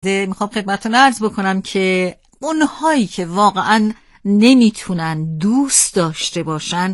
میخوام خدمتتون عرض بکنم که اونهایی که واقعاً نمیتونن دوست داشته باشن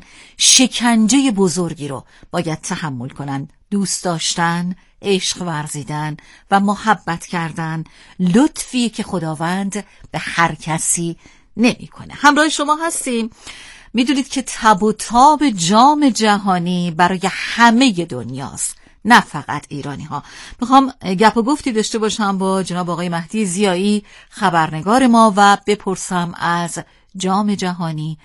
شکنجه بزرگی رو باید تحمل کنن. دوست داشتن، عشق ورزیدن و محبت کردن لطفیه که خداوند به هر کسی نمیکنه. همراه شما هستیم. میدونید که تب و تاب جام جهانی برای همه دنیاست، نه فقط ایرانی ها. میخوام گپ و گفتی داشته باشم با جناب آقای مهدی ضیایی، خبرنگار ما، و بپرسم از جام جهانی،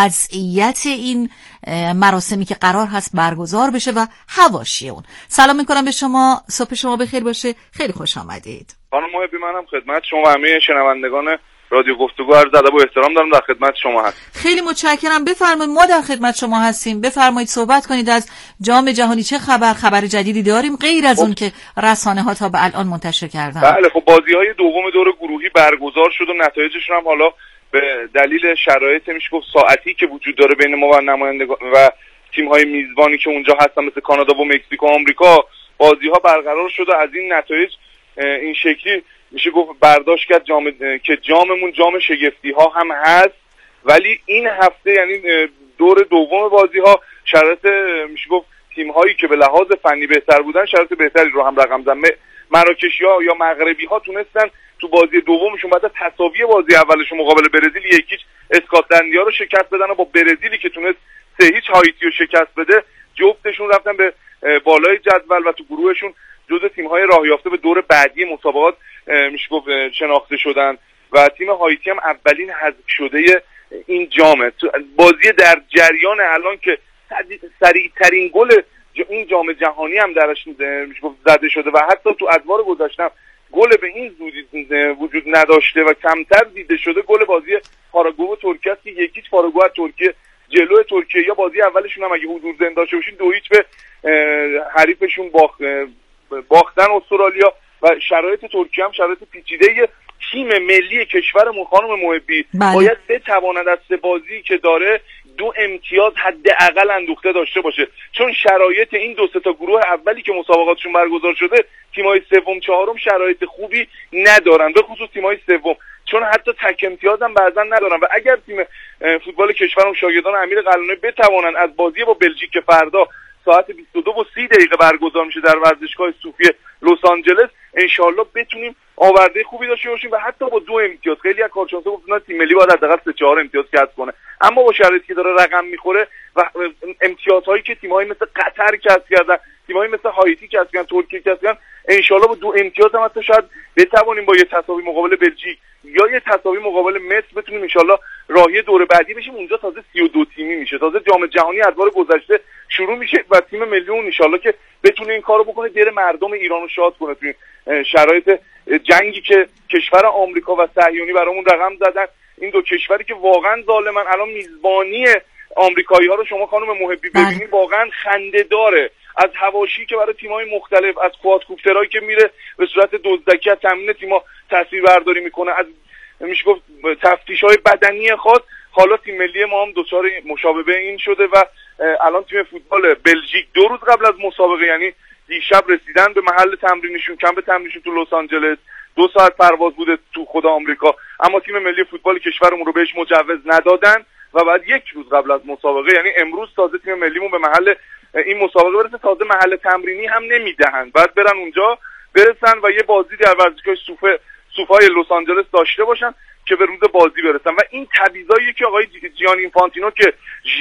وضعیت این مراسمی که قرار هست برگزار بشه و حواشی اون. سلام میکنم به شما، صبح شما بخیر باشه، خیلی خوش آمدید. خانم محبی، منم خدمت شما همه شنوندگان رادیو گفتگو عرض ادب و احترام دارم، در خدمت شما هستم. خیلی متشکرم. بفرمایید، ما در خدمت شما هستیم. بفرمایید صحبت کنید از جام جهانی. چه خبر جدیدی داریم غیر از اون که رسانه ها تا به الان منتشر کردن؟ بله، خب بازی‌های دوم دور گروهی برگزار شد و نتایجشون هم حالا به دلیل شرایط میشه گفت ساعتی که وجود داره بین ما و نمایندگان و تیم‌های میزبانی که اونجا هستن مثل کانادا و مکزیک و آمریکا، بازی‌ها برقرار شد و از این نتایج این شکلی میشه گفت برداشت کرد که جاممون جام شگفتی‌ها هم هست. ولی این هفته یعنی دور دوم بازی‌ها شرایط میشه گفت تیم‌هایی که به لحاظ فنی بهتر بودن شرایط بهتری رو هم رقم زدن. مراکشی‌ها یا مغربی‌ها تونستن تو بازی دومشون بعد از تساوی بازی اولشون مقابل برزیل 1-0 اسکاتلندیا رو شکست بدن و با برزیلی که تونست 3-0 هایتی رو شکست بده، جفتشون رفتن به بالای جدول و تو گروهشون جزو تیم‌های راه یافته به دور بعدی مسابقات میشه گفت شناخته شدن و تیم هایتی هم اولین حذف شده این جامه. بازی در جریان الان که سریع‌ترین گل این جام جهانی هم درش میشه گفت زده شده و حتی تو ادوار گذاشتم گل به این زودی وجود نداشته و کمتر دیده شده گل بازی پاراگوئه و ترکیه است که 1-0 پاراگوئه از ترکیه جلوی ترکیه. یا بازی اولشون هم اگه حضور زنده داشته باشین 2-0 به حریفشون باختن استرالیا. و شرایط ترکیه هم شرایط پیچیده. تیم ملی کشورمون خانم محبی باید بتواند از 3 بازی که داره 2 امتیاز حداقل اندوخته داشته باشه، چون شرایط این 2 تا گروه اولی که مسابقاتشون برگزار شده تیم‌های سوم چهارم شرایط خوبی ندارن، به خصوص تیم‌های سوم، چون حتی تک امتیاز هم بعضا ندارن. و اگر تیم فوتبال کشورمون شاگردان امیر قلعه‌نویی بتوانن از بازی با بلژیک که فردا ساعت 22:30 برگزار میشه در ورزشگاه صوفی لس آنجلس، انشالله بتونیم آورده خوبی داشته باشیم و حتی با 2 امتیاز، خیلی از کارشناسا گفتن تیم ملی باید حداقل 3-4 امتیاز کسب کنه، اما با شرایطی که داره رقم میخوره و امتیازهایی که تیم‌های مثل قطر کسب کردن، تیم‌های مثل هایتی کسب کردن، ترکیه کسب کردن، انشالله با 2 امتیاز هم حتی شاید بتوانیم با یه تساوی مقابل بلژیک یا یه تساوی مقابل مصر بتونیم انشالله راهی دور بعدی بشیم. اونجا تازه 32 تیمی میشه، تازه جام جهانی ادوار گذشته شروع میشه و تیم ملی اون انشالله که بتونه این کارو بکنه، دل مردم ایران رو شاد کنه توی شرایط جنگی که کشور آمریکا و صهیونی برامون رقم زدن. این 2 کشوری که واقعا ظالمن. الان میزبانی آمریکایی‌ها رو شما خانم محبی ببینید واقعا خنده داره، از حواشی که برای تیم‌های مختلف، از کوادکوپترایی که میره به صورت دزدکی از تامین تیم‌ها تصویر برداری میکنه، از میشه گفت تفتیش‌های بدنی خاص. حالا تیم ملی ما هم دچار مشابه این شده و الان تیم فوتبال بلژیک 2 روز قبل از مسابقه یعنی دیشب رسیدن به محل تمرینشون، کمپ تمرینشون تو لس آنجلس، 2 ساعت پرواز بوده تو خود آمریکا، اما تیم ملی فوتبال کشورمون رو بهش مجوز ندادن و بعد 1 روز قبل از مسابقه یعنی امروز تازه تیم ملیمون به محل این مسابقه برسه، تازه محل تمرینی هم نمیدهن، بعد برن اونجا برسن و یه بازی در ورزشگاه سوفای لس آنجلس داشته باشن که به روز بازی برسن. و این تبعیضایی که آقای جیانی اینفانتینو که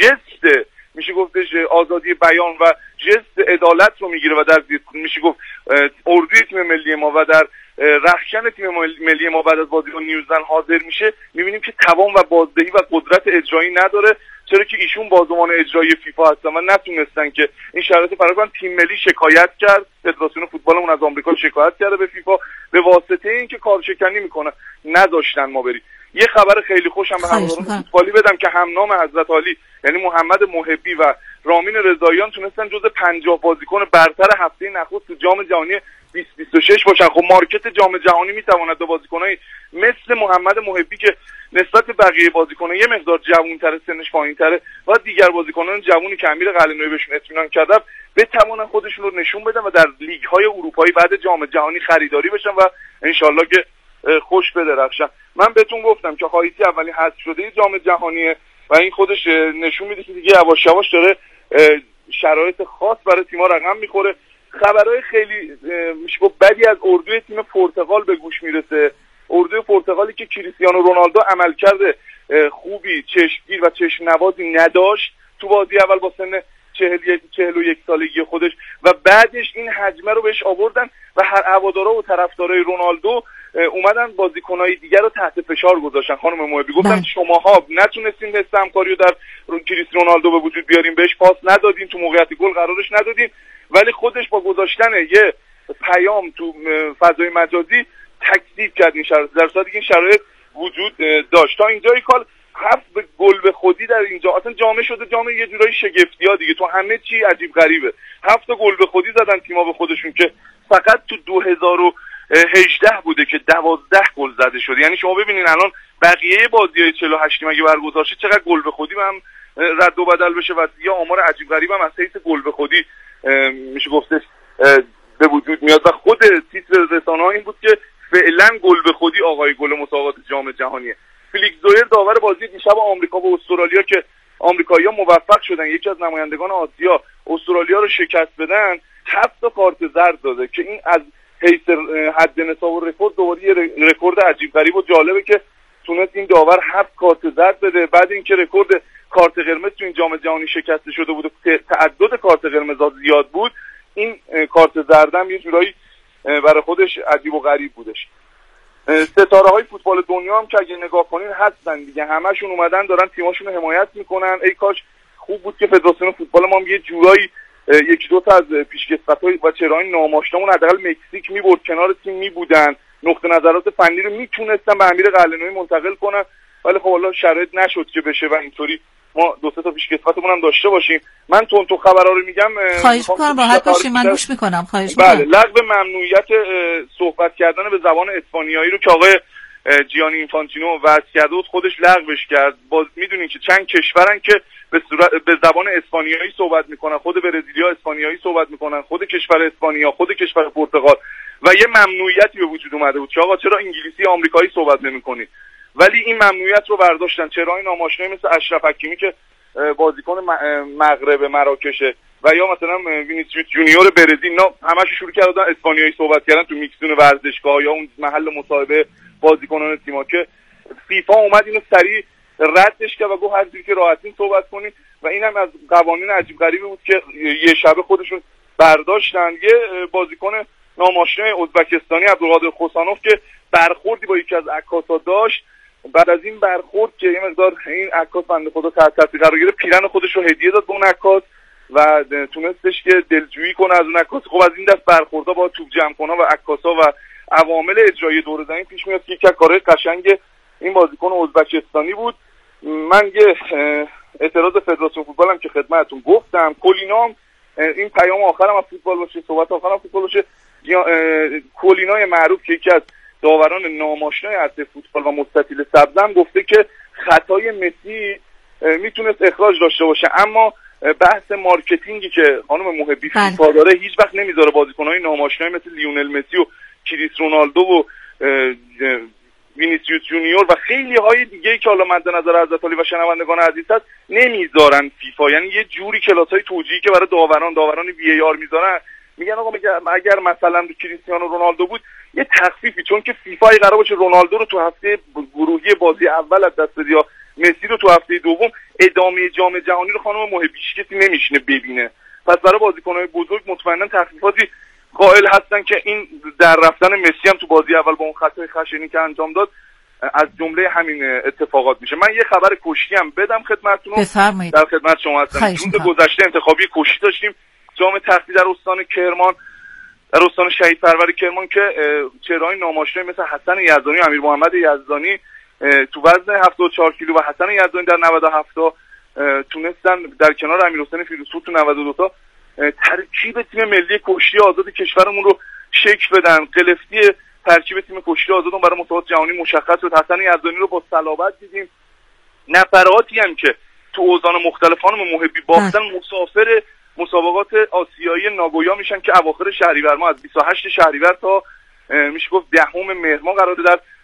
ژست میشه گفتش آزادی بیان و ژست عدالت رو میگیره و در میشه گفت اردوی تیم ملی ما و در رخشن تیم ملی ما بعد از بازی با نیوزلند حاضر میشه، میبینیم که توان و بازدهی و قدرت اجرایی نداره، چرا که ایشون بازمان اجرایی فیفا هستن و نتونستن که این شرایط فراهم کنن. تیم ملی شکایت کرد، فدراسیون فوتبالمون از آمریکا شکایت کرده به فیفا به واسطه اینکه کارشکنی میکنه، نذاشتن ما بریم. یه خبر خیلی خوشم به همراهان فوتبالی بدم که همنام حضرت عالی یعنی محمد محبی و رامین رضاییان تونستن جزو 50 بازیکن برتر هفته نخست تو جام جهانی 2026 باشن. خب مارکت جام جهانی میتواند به بازیکنای مثل محمد محبی که نسبت به بقیه بازیکن‌ها یه مقدار جوان‌تر، سنش پایین‌تره و دیگر بازیکنان جوانی که امیر قلعه‌نویی بهشون اطمینان کرده بتوانن خودشون رو نشون بدن و در لیگ‌های اروپایی بعد جام جهانی خریداری بشن و انشالله که خوش بدرخشن. من بهتون گفتم که هایتی اولین حذف شده جام جهانیه و این خودش نشون میده که دیگه یواش یواش داره شرایط خاص برای تیم‌ها رقم میخوره. خبرهای خیلی میشه گفت بدی از اردوی تیم پرتغال به گوش میرسه. اردوی پرتغالی که کریستیانو رونالدو عملکرد خوبی، چشمگیر و چشم نوازی نداشت تو بازی اول با سن 41 سالگی خودش و بعدش این حجمه رو بهش آوردن و هر هوادارا و طرفدارای رونالدو اومدن بازیکنای دیگر رو تحت فشار گذاشتن. خانم محبی گفتن شماها نتونستین حس همکاری رو در کریستیانو رونالدو به وجود بیارین، بهش پاس ندادین، تو موقعیت گل قرارش ندادین، ولی خودش با گذاشتن یه پیام تو فضای مجازی تکذیب کرد این شرایط، در صورتی که این شرایط وجود داشت. تا اینجای کار 7 گل به خودی در اینجا، اصلا جام شده جام یه جورایی شگفتی‌ها دیگه، تو همه چی عجیب غریبه. 7 گل به خودی زدن تیم‌ها به خودشون که فقط تو 2018 بوده که 12 گل زده شده. یعنی شما ببینین الان بقیه بازی‌های 48 مگه برگزار شه چقدر گل به خودی هم رد و بدل بشه و یه آمار عجیب غریب هم از حیث گل به خودی میشه گفتش به وجود میاد و خود تیتر رسانه‌ها این بود که فعلا گل به خودی آقای گل مسابقات جام جهانیه. فلیکس زویر داور بازی دیشب آمریکا و استرالیا که آمریکایی‌ها موفق شدن یکی از نمایندگان آسیا استرالیا رو شکست بدن 7 تا کارت زرد داده که این از حیث حد نصاب و رکورد دوباره یه رکورد عجیب غریب و جالبه که تونست این داور 7 کارت زرد بده بعد اینکه رکورد کارت قرمز تو این جام جهانی شکسته شده بود و تعدد کارت قرمز زیاد بود. این کارت زرد هم یه جورایی برای خودش عجیب و غریب بودش. ستاره‌های فوتبال دنیا هم که اگه نگاه کنین هستن دیگه، همشون اومدن دارن تیماشون رو حمایت میکنن. ای کاش خوب بود که فدراسیون فوتبال ما هم یه جورایی یکی دو تا از پیشکسوت‌های و چهره‌های ناماشنامون حداقل مکزیک میبرد کنار تیم میبودن، نقطه نظرات فنی رو میتونستن به امیر قلعه‌نویی منتقل کنن، ولی خب والله شرایط نشد که بشه و اینطوری ما دو سه تا پیشکسوتمون هم داشته باشیم. من تو خبرها رو میگم، خواهش می‌کنم راحت باشین، من گوش می‌کنم. خواهش می‌کنم. بله، لغو ممنوعیت صحبت کردن به زبان اسپانیایی رو که آقای جیانی اینفانتینو وضع کرده بود خودش لغوش کرد. باز میدونین که چند کشورن که به زبان اسپانیایی صحبت میکنن، خود برزیلیا اسپانیایی صحبت میکنن، خود کشور اسپانیا، خود کشور پرتغال، و یه ممنوعیتی به وجود اومده بود که آقا چرا انگلیسی آمریکایی صحبت نمی‌کنید، ولی این ممنوعیت رو برداشتن. چرا این ناماشنایی مثل اشرف حکیمی که بازیکن مغرب مراکشه و یا مثلا وینیسیوس جونیور برزیل، اینا همش شروع کردن اسپانیایی صحبت کردن تو میکسون ورزشگاه یا اون محل مصاحبه بازیکنان تیم‌ها که فیفا اومد اینو سریع ردش کرد و گفت هر جوری که راحتین صحبت کنید و اینم از قوانین عجیب غریبی بود که یه شب خودشون برداشتن. یه بازیکن ناماشنای ازبکستانی عبدالقادر خوسانوف که برخوردی با یکی از عکاسا داشت، بعد از این برخورد که یه مقدار این عکاس بنده خدا تحت تاثیر قرار گرفت، پیرن خودش رو هدیه داد به اون عکاس و تونستش که دلجویی کنه از اون عکاس. خب از این دست برخوردها با توپ جمع کنها و عکاسا و عوامل اجرایی دور زمین پیش میاد که یک کارهای قشنگ این بازیکن ازبکستانی بود. من یه اعتراض فدراسیون فوتبالم که خدمتتون گفتم، کلینام این پیام آخرم از فوتبال باشه، صحبت آخرم فوتبال باشه. کولینای معروف که یکی از داوران ناماشنای عرصه فوتبال و مستطیل سبزم گفته که خطای مسی میتونست اخراج داشته باشه، اما بحث مارکتینگی که خانم محبی فیفا داره هیچ وقت نمیذاره بازیکن‌های ناماشنای مثل لیونل مسی و کریس رونالدو و وینیسیوس جونیور و خیلی های دیگه که حالا مد نظر حضرت علی و شنوندگان عزیز هست نمیذارن فیفا. یعنی یه جوری کلاس‌های توجیهی که برای داوران وی آر میذارن، میگن آقا اگر مثلا کریستیانو رونالدو بود یه تخفیفی، چون که فیفا قرار باشه رونالدو رو تو هفته گروهی بازی اول از دست بده یا مسی رو تو هفته دوم، ادامه جام جهانی رو خانم محبی کسی نمیشینه ببینه. پس برای بازیکن‌های بزرگ مطمئنا تخفیفاتی قائل هستن که این در رفتن مسی هم تو بازی اول با اون خطای خشنی که انجام داد از جمله همین اتفاقات میشه. من یه خبر کشتی هم بدم خدمتتون. بفرمایید. در خدمت شما هستم. روز گذشته انتخابی کشتی داشتیم جام تختی در استان کرمان، در استان شهید پرور کرمان، که چهره‌های ناماشنایی مثل حسن یزدانی و امیر محمد یزدانی تو وزن 74 کیلو و حسن یزدانی در 97 تا تونستن در کنار امیرحسین فیروزپور تو 92 تا ترکیب تیم ملی کشتی آزاد کشورمون رو شکل بدن. قلفتی ترکیب تیم کشتی آزادمون برای مسابقات جهانی مشخص شد. حسن یزدانی رو با صلابت دیدیم. نفراتی هم که تو اوزان مختلف خانم محبی باختن مسافر مسابقات آسیایی ناگویا میشن که اواخر شهریور ما از 28 شهریور تا میشه گفت 10 مهر ماه قراره در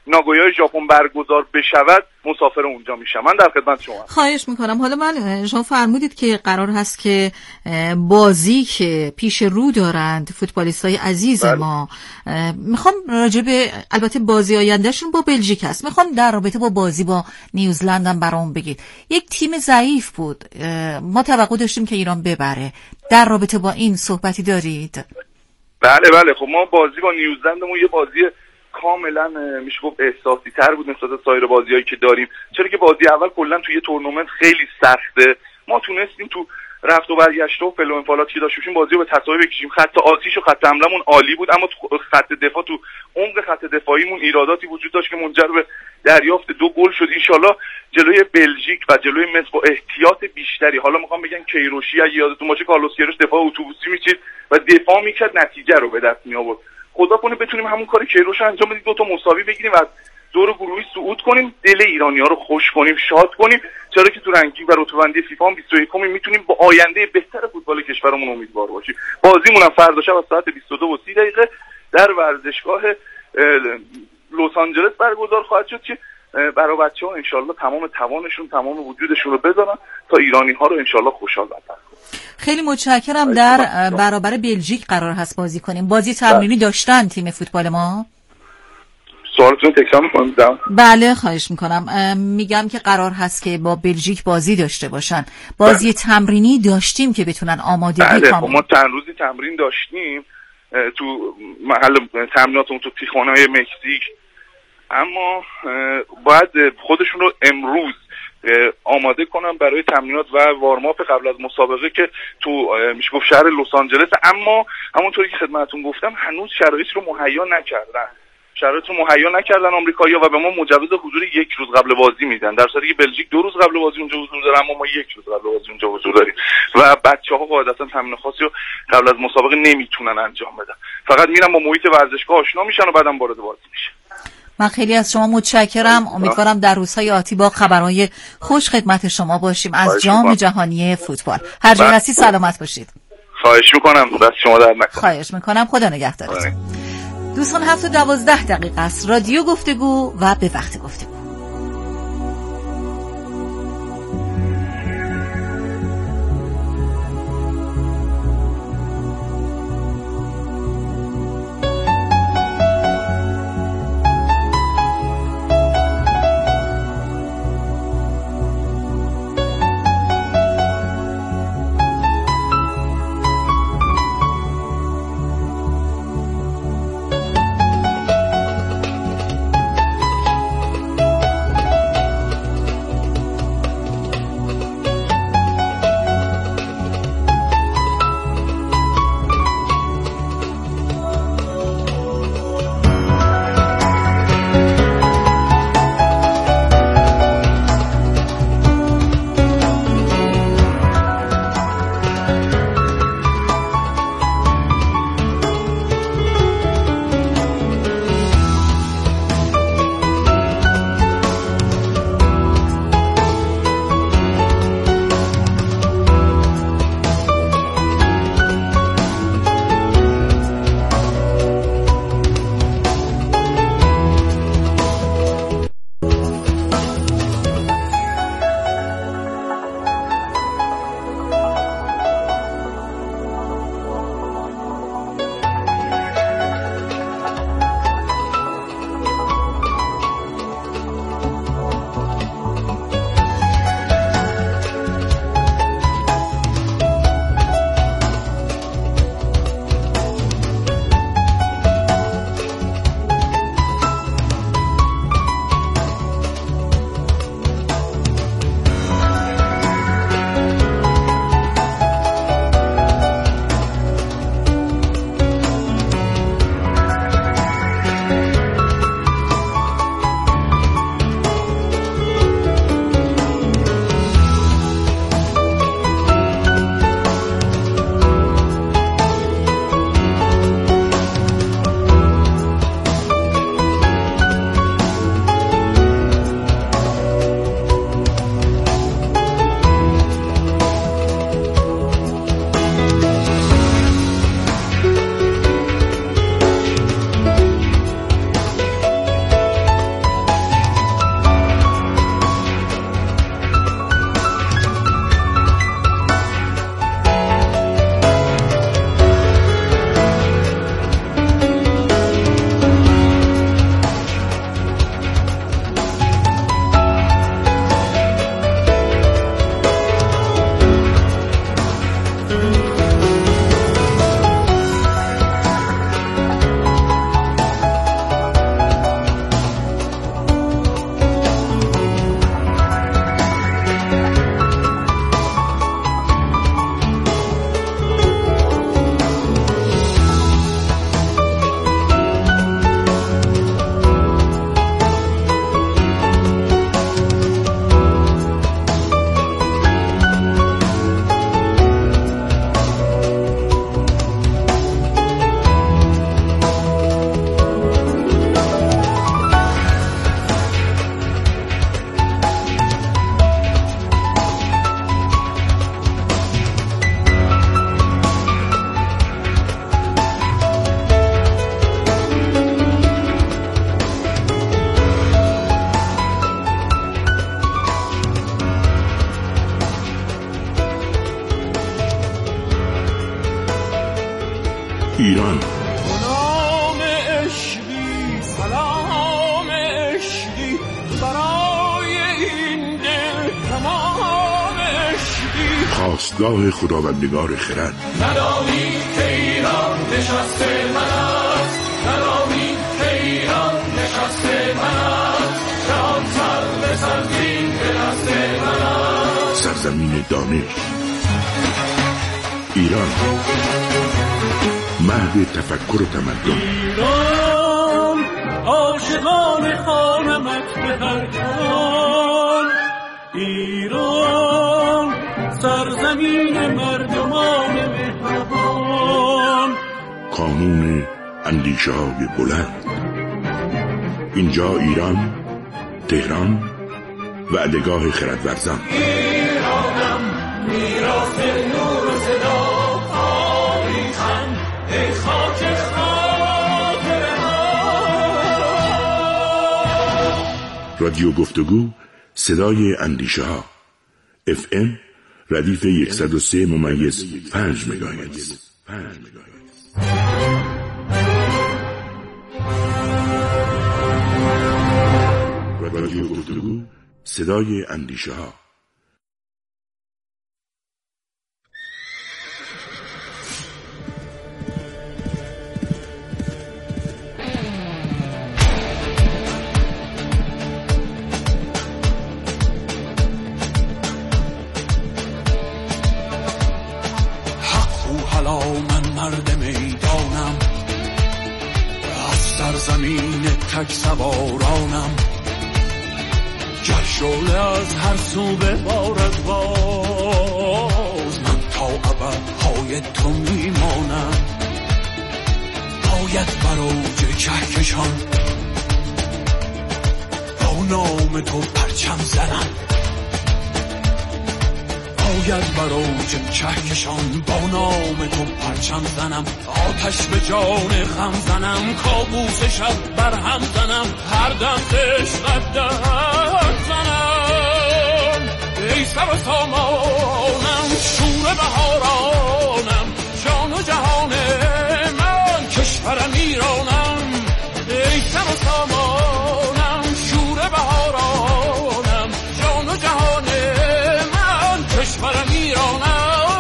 ناگویای ژاپن برگزار بشود مسافر اونجا میشم. من در خدمت شما. خواهش میکنم. حالا من شما فرمودید که قرار هست که بازی که پیش رو دارند فوتبالیستای عزیز ما، میخوام راجع به البته بازی آیندهشون با بلژیک هست، میخوام در رابطه با بازی با نیوزلند هم برام بگید. یک تیم ضعیف بود، ما توقع داشتیم که ایران ببره. در رابطه با این صحبتی دارید؟ بله خب ما بازی با نیوزلندمون یه بازی کاملا میشه گفت احساسی تر بود نسبت به سایر بازیایی که داریم، چرا که بازی اول کلا توی تورنمنت خیلی سخته. ما تونستیم تو رفت و برگشت و فلو انفعالاتی که داشتیم بازی رو به تساوی بکشیم. خط آتیش و خط حمله‌مون عالی بود، اما تو خط دفاع، تو عمق خط دفاعیمون ایراداتی وجود داشت که منجر به دریافت 2 گل شد. انشالله جلوی بلژیک و جلوی مصر با احتیاط بیشتری، حالا میخوام بگم کیروشی اگه یادتون باشه کارلوس کیروش دفاع اتوبوسی میچید و دفاع میکرد، نتیجه رو به دست می آورد. خدا کنه بتونیم همون کار کیروش رو انجام بدیم، 2 تا مساوی بگیریم و دور گروهی صعود کنیم، دل ایرانی‌ها رو خوش کنیم، شاد کنیم، چرا که تو رنکینگ و رتبه‌بندی فیفا 21 میتونیم با آینده بهتر فوتبال کشورمون امیدوار باشیم. بازیمون هم فردا شب از ساعت 22:30 در ورزشگاه لس آنجلس برگزار خواهد شد که برای بچه‌ها انشالله تمام توانشون، تمام وجودشون رو بذارن تا ایرانی‌ها رو انشالله خوشحال کنن. خیلی متشکرم. در برابر بلژیک قرار هست بازی کنیم. بازی تمرینی داشتن تیم فوتبال ما؟ سوالتون تکرار می‌کنید؟ بله خواهش میکنم. میگم که قرار هست که با بلژیک بازی داشته باشن. بازی تمرینی داشتیم که بتونن آمادگی کامل. ما چند روزی تمرین داشتیم تو محل تمریناتمون تو تیخانه‌های مکزیک، اما باید خودشون رو امروز آماده کنم برای تمرینات و وارماپ قبل از مسابقه که تو میشه گفت شهر لس آنجلس. اما همونطوری که خدمتتون گفتم هنوز شرایط رو مهیا نکردن آمریکایی‌ها و به ما مجوز حضور 1 روز قبل بازی میدن، در صورتی که بلژیک 2 روز قبل بازی اونجا حضور داره، اما ما 1 روز قبل بازی اونجا حضور داریم و بچه‌ها قاعدتاً تمرین خاصی رو قبل از مسابقه نمیتونن انجام بدن، فقط میرن با محیط ورزشگاه آشنا میشن و بعدم وارد بازی میشن. من خیلی از شما متشکرم. امیدوارم در روزهای آتی با خبرهای خوش خدمت شما باشیم از جام جهانی فوتبال. هر جا هستی سلامت باشید. خواهش میکنم. دست شما در نکنه. خواهش میکنم. خدا نگهدارت. دوستان 7:12 است. رادیو گفتگو و به وقت گفتگو. خواستگاه خداوندگار خرد. ندانی که ایران نشسته من است، ندانی که ایران نشسته من است، جهان سر به سرزین به دست من است. سرزمین دانش ایران، مهد تفکر و تمدن. ایران عاشقان خانمت به هر کان، ایران سرزمین مردمان مهربان. کانون اندیشه های بلند. اینجا ایران، تهران، وعدگاه خردورزان. ایرانم میراث نور و صدا، تاریخم ای خاک خاطره ها. رادیو گفتگو، صدای اندیشه ها. FM ردیف 103.5 مگاهرتز. رادیو گفتگو، صدای اندیشه ها. مرد میدانم، از سرزمین تک سوارانم، گر شعله از هر سو ببارد باز، من تا ابد پای تو میمانم. باید بر اوج کهکشان با نام تو پرچم زنم، باید بر اوج کهکشان با نام تو پرچم زنم. آتش به جان غم زنم، کابوس شب بر هم زنم، هر دم عشقت در زنم. ای سر و سامانم، شور بهارانم، جان و جهان من، کشورم ایرانم. ای سر و سامانم، شور بهارانم، جان و جهان من، کشورم ایرانم.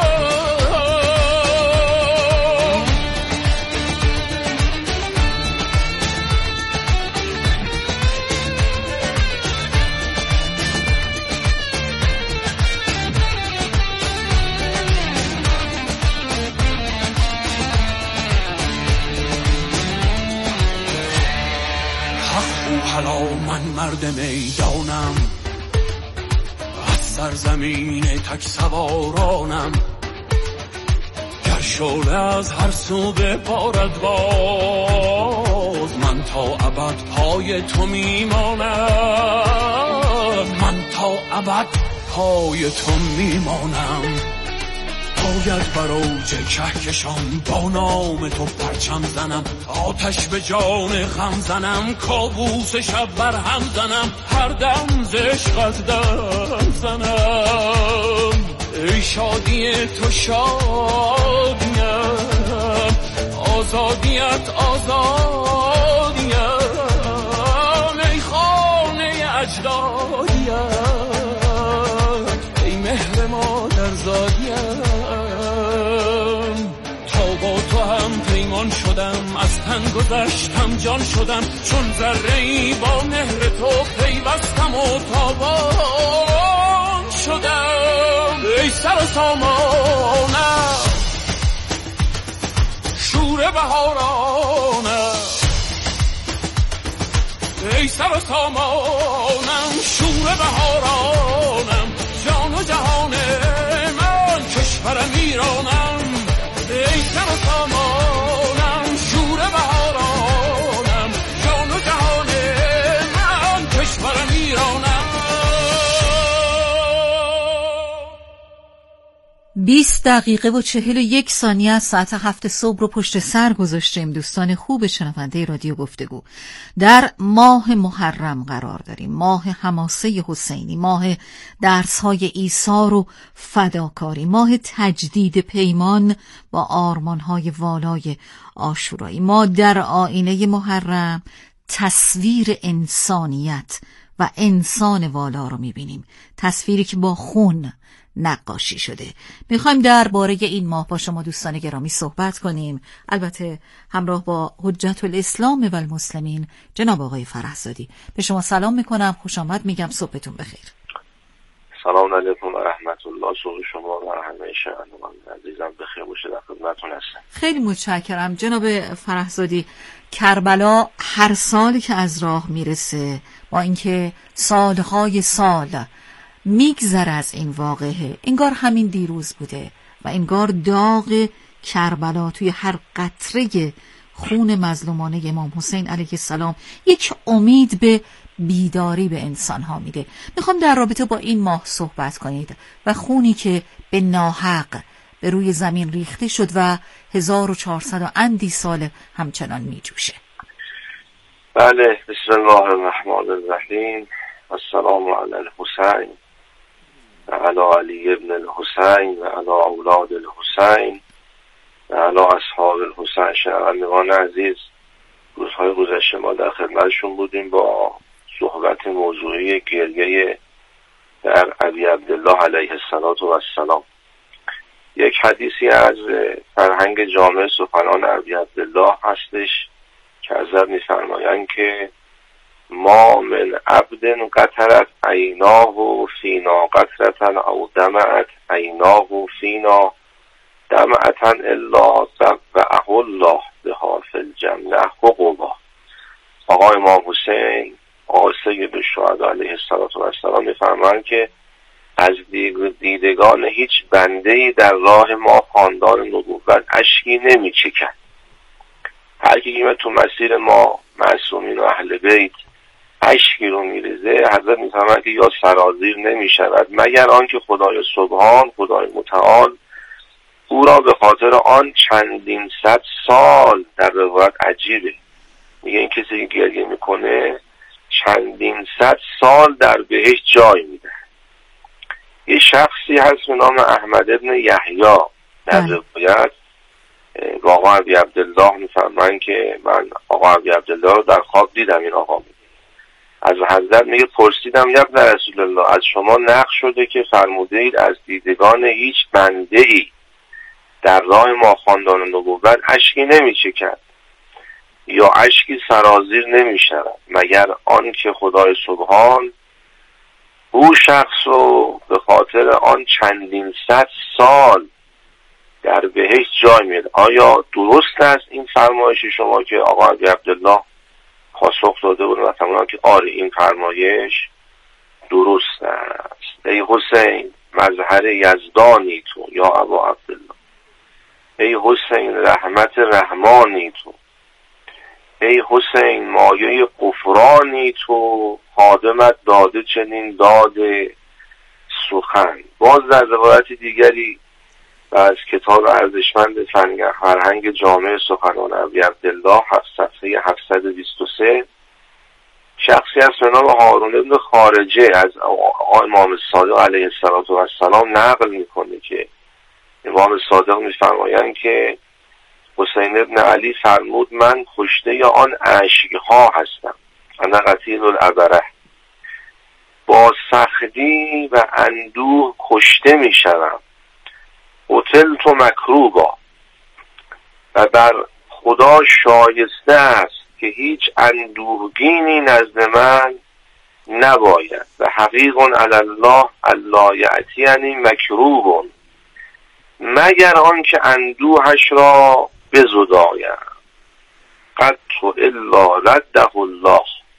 حالا من مرد میدانم، از سرزمین تک سوارانم، گر شعله از هر سو ببارد باز، من تا ابد پای تو میمانم. من تا ابد پای تو میمانم. باید بر اوج کهکشان با نام تو پرچم زنم، آتش به جان غم زنم، کابوس شب بر هم زنم، هر دم ز عشقت در زنم. ای شادی تو شادیم، آزادیت آزادیم، ای خانه اجدادیم، ای مهر مادر زادیم. با تو هم پیمان شدم، از تن گذشتم جان شدم، چون ذره‌ای با مهر تو پیوستم و تابان شدم. ای سر و سامانم، شور بهارانم، ای سر و سامانم، شور بهارانم، جان و جهان من، کشورم ایرانم. ای سر و سامانم، شور بهارانم، جان و جهان من، کشورم ایرانم. 20 دقیقه و 41 ثانیه از ساعت 7 صبح رو پشت سر گذاشتیم. دوستان خوب شنونده رادیو گفتگو، در ماه محرم قرار داریم، ماه حماسه حسینی، ماه درس‌های ایثار و فداکاری، ماه تجدید پیمان با آرمان‌های والای عاشورایی. ما در آینه محرم تصویر انسانیت و انسان والا رو میبینیم، تصویری که با خون نقاشی شده. میخوایم درباره این ماه با شما دوستان گرامی صحبت کنیم، البته همراه با حجت الاسلام و المسلمین جناب آقای فرحزادی. به شما سلام میکنم، خوش آمد میگم، صبحتون بخیر. سلام علیکم و رحمت الله. صبح شما و همه شنوندگان عزیزم بخیر باشه. در خدمتتون هستم. خیلی متشکرم جناب فرحزادی. کربلا هر سال که از راه میرسه، با اینکه سالهای سال میگذره از این واقعه، انگار همین دیروز بوده و انگار داغ کربلا توی هر قطره خون مظلومانه امام حسین علیه السلام یک امید به بیداری به انسانها میده. میخوام در رابطه با این ماه صحبت کنید و خونی که به ناحق به روی زمین ریخته شد و 1400 و اندی سال همچنان میجوشه. بله، بسم الله الرحمن الرحیم. السلام علی الحسین و علی علی ابن الحسین و علی اولاد الحسین و علی اصحاب الحسین. شنوندگان عزیز، روزهای گذشته ما در خدمتشون بودیم با صحبت موضوعی گریه در ابی عبدالله علیه السلام. یک حدیثی از فرهنگ جامع سخنان ابی عبدالله هستش که حضرت می‌فرمایند که ما من عبد قطرت عیناه فینا قطرة او دمعت عیناه فینا دمعة الا ضبعه الله بها فی الجنة حقوقا. آقای امام حسین آقای سید الشهدا علیه السلام می‌فرمایند که از دیدگان هیچ بنده‌ای در راه ما خاندان نبوت اشکی نمی‌چکد. هر کی تو مسیر ما معصومین و اهل بیت اشکی رو میریزه، حضرت می‌فرمایند که یا سرازیر نمی‌شود مگر آنکه خدای سبحان، خدای متعال او را به خاطر آن چندین صد سال، در روایت عجیبه میگه این کسی که گریه میکنه چندین صد سال در بهشت جای میده. یه شخصی هست به نام احمد ابن یحیی در روایت با آقا ابی عبدالله میفرمایند که من آقا ابی عبدالله رو در خواب دیدم. این آقا میگه از حضرت میگه پرسیدم یا ابن رسول الله از شما نقل شده که فرموده اید از دیدگان هیچ بنده ای در راه ما خاندان نبوت اشکی نمیچکد یا اشکی سرازیر نمیشود مگر آن که خدای سبحان او شخص رو به خاطر آن چندین صد سال در بهشت جای میده. آیا درست است این فرمایش شما که آقا ابی عبدالله پاسخ داده بود و فرمودند که آره این فرمایش درست است. ای حسین مظهر یزدانی تو یا ابا عبدالله، ای حسین رحمت رحمانی تو، ای حسین مایه غفرانی تو، خادمت داده چنین داد سخن. باز در روایت دیگری از کتاب ارزشمند فرهنگ جامع سخنان ابی عبدالله صفحه 723 شخصی از به نام هارون ابن خارجه از آقای امام صادق علیه السلام نقل میکنه که امام صادق میفرمایند که حسین ابن علی فرمود من کشته آن اشک‌ها هستم، انا قتیل العبره، با سختی و اندوه کشته میشوم، قتلت مکروبا، و بر خدا شایسته است که هیچ اندوهگینی نزد من نباید و حقیق علی الله الا یأتینی مکروب مگر آن که اندوهش را بزدایم قد تو الا رده الله،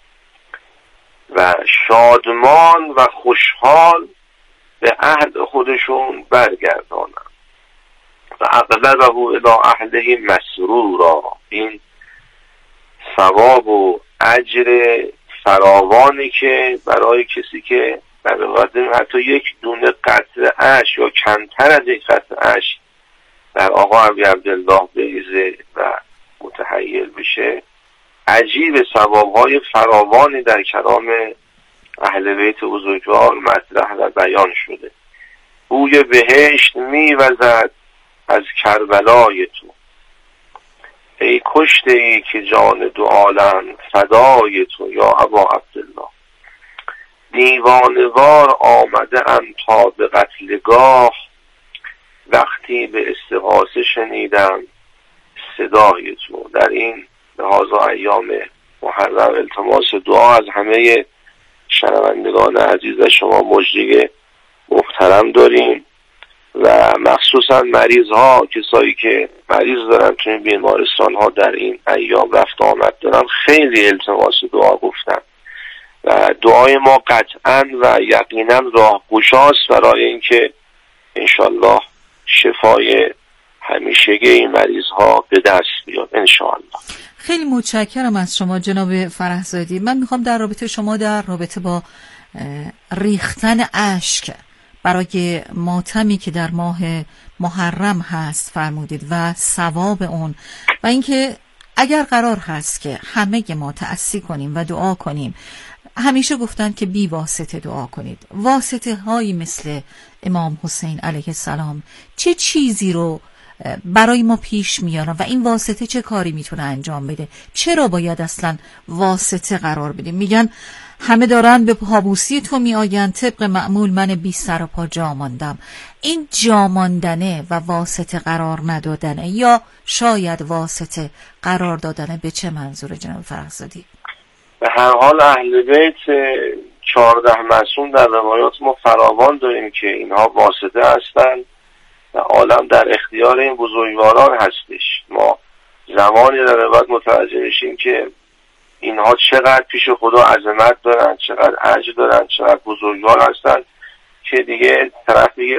و شادمان و خوشحال به عهد خودشون برگردانم و اقلبه الی اهله مسرورا. این ثواب و اجر فراوانی که برای کسی که در واقع حتی یک دونه قطره اشک یا کمتر از یک قطره اشک در آقا ابی عبدالله بریزه و متحیل بشه، عجیب ثوابهای فراوانی در کلام اهل بیت بزرگوار مطرح و بیان شده. بوی بهشت میوزد از کربلای تو، ای کشته ای که جان دو عالم فدای تو یا ابا عبدالله. دیوانوار آمده ام تا به قتلگاه، وقتی به استغاثه شنیدم صدای تو. در این لحاظا ایام محرم التماس دعا از همه شنوندگان عزیز شما مجری محترم داریم و مخصوصا مریض ها، کسایی که مریض دارن توی بیمارستان ها در این ایام رفت آمد دارن، خیلی التماس دعا گفتن و دعای ما قطعا و یقینا راهگشاست برای اینکه انشالله شفای همیشگی این مریض ها به دست بیاد انشالله. خیلی متشکرم از شما جناب فرحزادی. من میخوام در رابطه با ریختن اشک برای ماتمی که در ماه محرم هست فرمودید و ثواب اون و اینکه اگر قرار هست که همه ما تأسی کنیم و دعا کنیم، همیشه گفتن که بی واسطه دعا کنید. واسطه هایی مثل امام حسین علیه السلام چه چیزی رو برای ما پیش میارن و این واسطه چه کاری میتونه انجام بده؟ چرا باید اصلا واسطه قرار بدیم؟ میگن همه دارن به پابوسی تو میآیند، طبق معمول من بی سر و پا جا ماندم. این جا ماندنه و واسطه قرار ندادنه یا شاید واسطه قرار دادنه به چه منظور جناب فرحزادی؟ به هر حال اهل بیت 14 معصوم در روایات ما فراوان داریم که اینها واسطه هستند و عالم در اختیار این بزرگواران هستش. ما زمانی در بعد متوجه میشیم که اینها چقدر پیش خدا عظمت دارن، چقدر عجز دارن، چقدر بزرگوار هستن که دیگه طرف میگه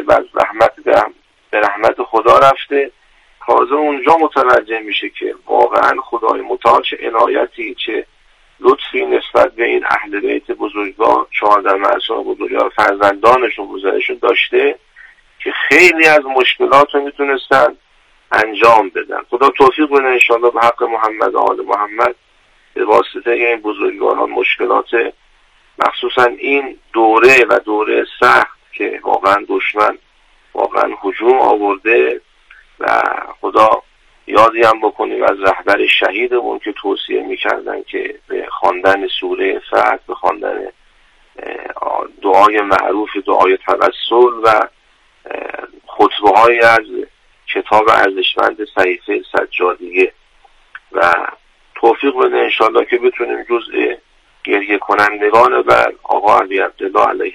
به رحمت خدا رفته. تازه اونجا متوجه میشه که واقعا خدای متعال چه عنایتی، چه لطفی نسبت به این اهل بیت بزرگوار، 14 معصوم بزرگوار، فرزندانشون، گذرشون داشته که خیلی از مشکلات رو میتونستن انجام بدن. خدا توفیق بده انشاءالله به حق محمد و آل محمد به واسطه این بزرگواران مشکلات مخصوصا این دوره و دوره سخت که واقعا دشمن واقعا هجوم آورده و خدا یادی هم بکنیم از رهبر شهیدمون که توصیه میکردن که به خواندن سوره فتح، به خواندن دعای معروف، دعای توسل و خطبه های از کتاب ارزشمند صحیفه سجادیه و توفیق بده انشالله که بتونیم جزء گریه کنندگان بر آقا علی عبدالله علیه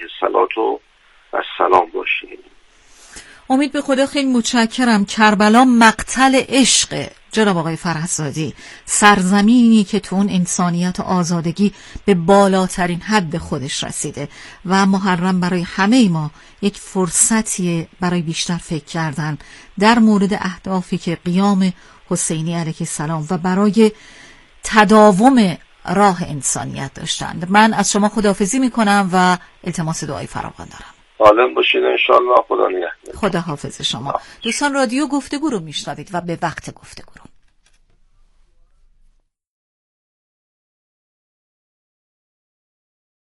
السلام باشیم. امید به خدا. خیلی متشکرم. کربلا مقتل عشق جناب آقای فرحزادی، سرزمینی که تو اون انسانیت و آزادگی به بالاترین حد خودش رسیده و محرم برای همه ما یک فرصتیه برای بیشتر فکر کردن در مورد اهدافی که قیام حسینی علیه السلام و برای تداوم راه انسانیت داشتند. من از شما خداحافظی میکنم و التماس دعای فراوان دارم. سالم باشید انشالله. خدا نگهدار. خدا حافظ شما. دوستان رادیو گفتگو رو میشنوید و به وقت گفتگو رو